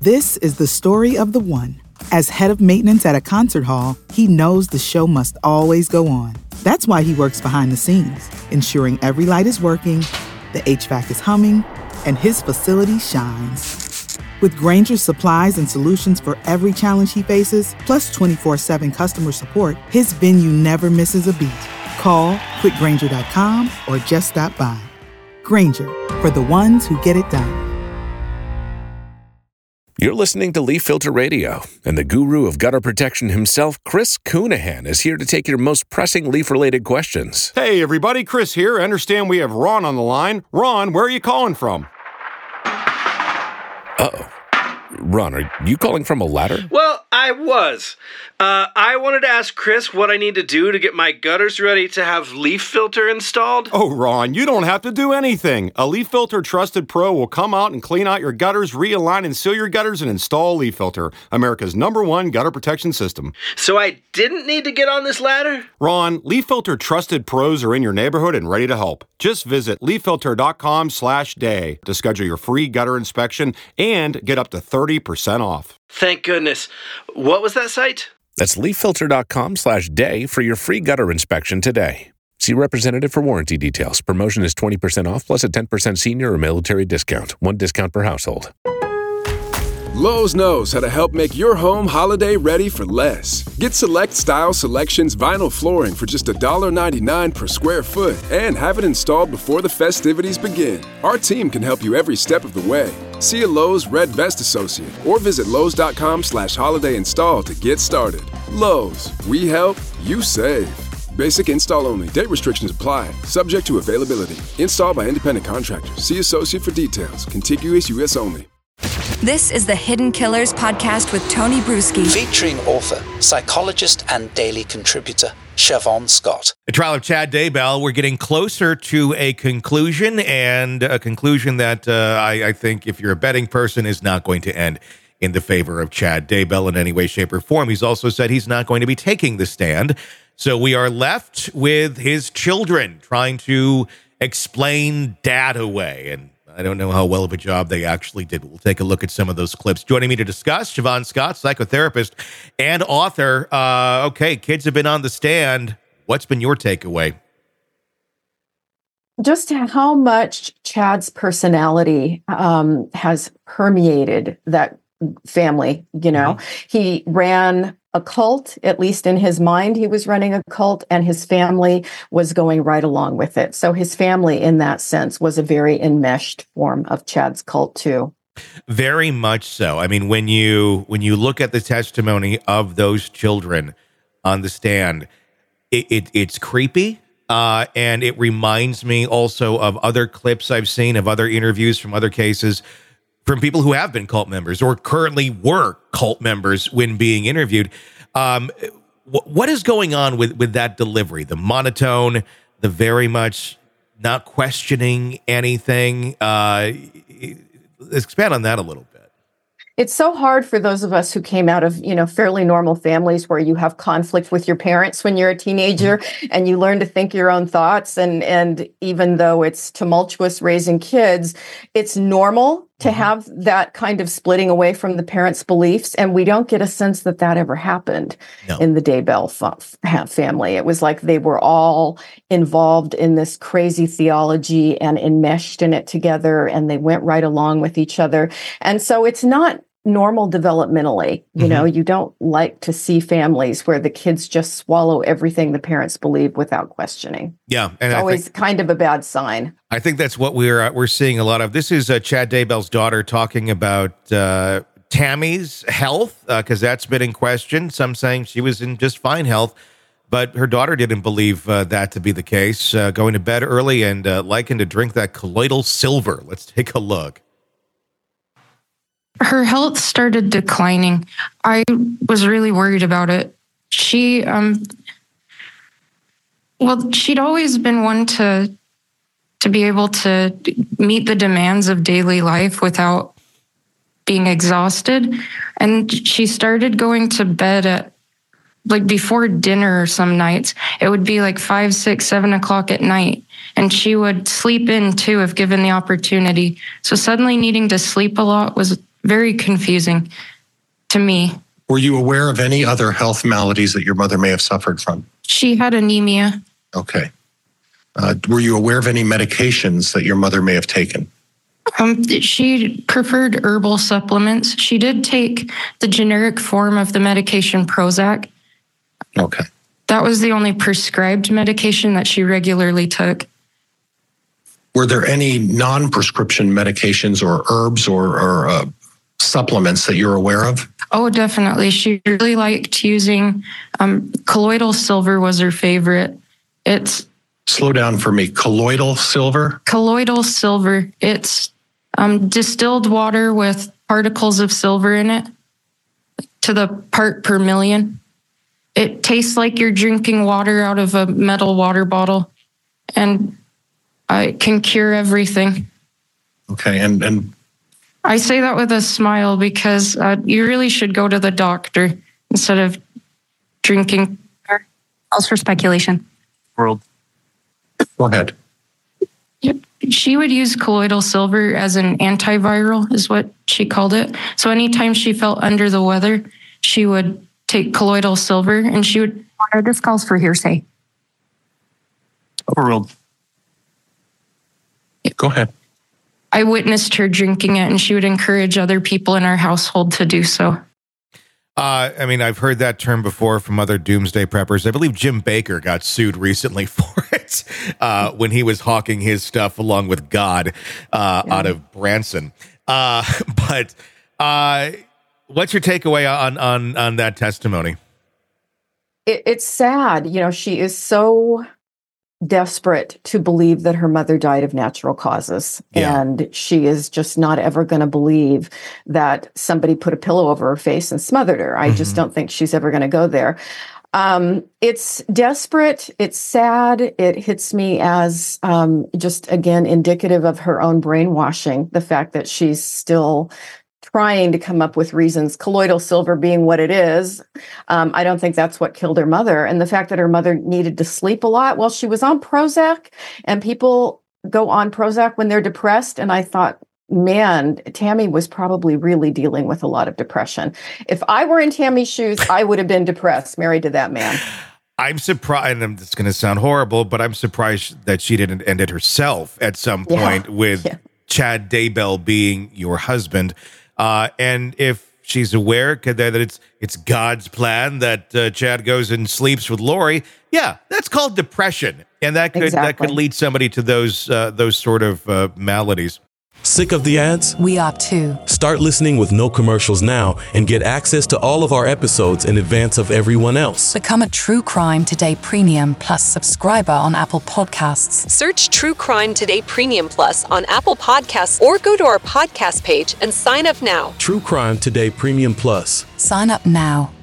This is the story of the one. As head of maintenance at a concert hall, he knows the show must always go on. That's why he works behind the scenes, ensuring every light is working, the HVAC is humming, and his facility shines. With Grainger's supplies and solutions for every challenge he faces, plus 24/7 customer support, his venue never misses a beat. Call quickgrainger.com or just stop by. Grainger, for the ones who get it done. You're listening to Leaf Filter Radio, and the guru of gutter protection himself, Chris Coonahan, is here to take your most pressing leaf-related questions. Hey, everybody, Chris here. I understand we have Ron on the line. Ron, where are you calling from? Uh-oh. Ron, are you calling from a ladder? Well, I was. I wanted to ask Chris what I need to do to get my gutters ready to have Leaf Filter installed. Oh, Ron, you don't have to do anything. A Leaf Filter Trusted Pro will come out and clean out your gutters, realign and seal your gutters, and install Leaf Filter, America's #1 gutter protection system. So I didn't need to get on this ladder? Ron, Leaf Filter Trusted Pros are in your neighborhood and ready to help. Just visit leaffilter.com/day to schedule your free gutter inspection and get up to 30% off. Thank goodness. What was that site? That's leaffilter.com/day for your free gutter inspection today. See representative for warranty details. Promotion is 20% off plus a 10% senior or military discount. One discount per household. Lowe's knows how to help make your home holiday ready for less. Get Select Style Selections vinyl flooring for just $1.99 per square foot and have it installed before the festivities begin. Our team can help you every step of the way. See a Lowe's Red Vest associate or visit Lowe's.com/holiday install to get started. Lowe's, we help, you save. Basic install only. Date restrictions apply. Subject to availability. Installed by independent contractors. See associate for details. Contiguous U.S. only. This is the Hidden Killers podcast with Tony Bruschi. Featuring author, psychologist, and daily contributor, Siobhan Scott. The trial of Chad Daybell, we're getting closer to a conclusion, and a conclusion that I think, if you're a betting person, is not going to end in the favor of Chad Daybell in any way, shape, or form. He's also said he's not going to be taking the stand. So we are left with his children trying to explain dad away, and I don't know how well of a job they actually did. We'll take a look at some of those clips. Joining me to discuss, Siobhan Scott, psychotherapist and author. Okay, kids have been on the stand. What's been your takeaway? Just how much Chad's personality has permeated that family. You know, he ran a cult, at least in his mind, he was running a cult, and his family was going right along with it. So his family, in that sense, was a very enmeshed form of Chad's cult too. Very much so. I mean, when you look at the testimony of those children on the stand, it's creepy. And it reminds me also of other clips I've seen of other interviews from other cases from people who have been cult members or currently were cult members when being interviewed. What is going on with that delivery? The monotone, the very much not questioning anything. Expand on that a little bit. It's so hard for those of us who came out of, fairly normal families where you have conflict with your parents when you're a teenager and you learn to think your own thoughts. And even though it's tumultuous raising kids, it's normal to have that kind of splitting away from the parents' beliefs. And we don't get a sense that that ever happened in the Daybell family. It was like they were all involved in this crazy theology and enmeshed in it together, and they went right along with each other. And so it's not normal developmentally. You don't like to see families where the kids just swallow everything the parents believe without questioning. Yeah. And it's always kind of a bad sign. I think that's what we're seeing a lot of. This is Chad Daybell's daughter talking about Tammy's health, because that's been in question. Some saying she was in just fine health, but her daughter didn't believe that to be the case. Going to bed early and liking to drink that colloidal silver. Let's take a look. Her health started declining. I was really worried about it. She'd always been one to be able to meet the demands of daily life without being exhausted. And she started going to bed at before dinner some nights. It would be 5, 6, 7 o'clock at night. And she would sleep in too if given the opportunity. So suddenly needing to sleep a lot was very confusing to me. Were you aware of any other health maladies that your mother may have suffered from? She had anemia. Okay. Were you aware of any medications that your mother may have taken? She preferred herbal supplements. She did take the generic form of the medication Prozac. Okay. That was the only prescribed medication that she regularly took. Were there any non-prescription medications or herbs or supplements that you're aware of? Oh, definitely. She really liked using colloidal silver was her favorite. It's Slow down for me. Colloidal silver? Colloidal silver. It's distilled water with particles of silver in it to the part per million. It tastes like you're drinking water out of a metal water bottle, and it can cure everything. Okay, and I say that with a smile because you really should go to the doctor instead of drinking. Calls for speculation. World. Go ahead. Yep. She would use colloidal silver as an antiviral, is what she called it. So anytime she felt under the weather, she would take colloidal silver and she would. This calls for hearsay. World. Go ahead. I witnessed her drinking it, and she would encourage other people in our household to do so. I mean, I've heard that term before from other doomsday preppers. I believe Jim Baker got sued recently for it when he was hawking his stuff along with God out of Branson. But what's your takeaway on that testimony? It's sad. You know, she is so desperate to believe that her mother died of natural causes. Yeah. And she is just not ever going to believe that somebody put a pillow over her face and smothered her. I just don't think she's ever going to go there. It's desperate. It's sad. It hits me as just, again, indicative of her own brainwashing, the fact that she's still trying to come up with reasons, colloidal silver being what it is. I don't think that's what killed her mother. And the fact that her mother needed to sleep a lot. Well, she was on Prozac, and people go on Prozac when they're depressed. And I thought, man, Tammy was probably really dealing with a lot of depression. If I were in Tammy's shoes, I would have been depressed, married to that man. I'm surprised, and it's going to sound horrible, but I'm surprised that she didn't end it herself at some point with Chad Daybell being your husband. And if she's aware that it's God's plan that Chad goes and sleeps with Lori, yeah, that's called depression, and that could lead somebody to those sort of maladies. Sick of the ads? We are too. Start listening with no commercials now and get access to all of our episodes in advance of everyone else. Become a True Crime Today Premium Plus subscriber on Apple Podcasts. Search True Crime Today Premium Plus on Apple Podcasts or go to our podcast page and sign up now. True Crime Today Premium Plus. Sign up now.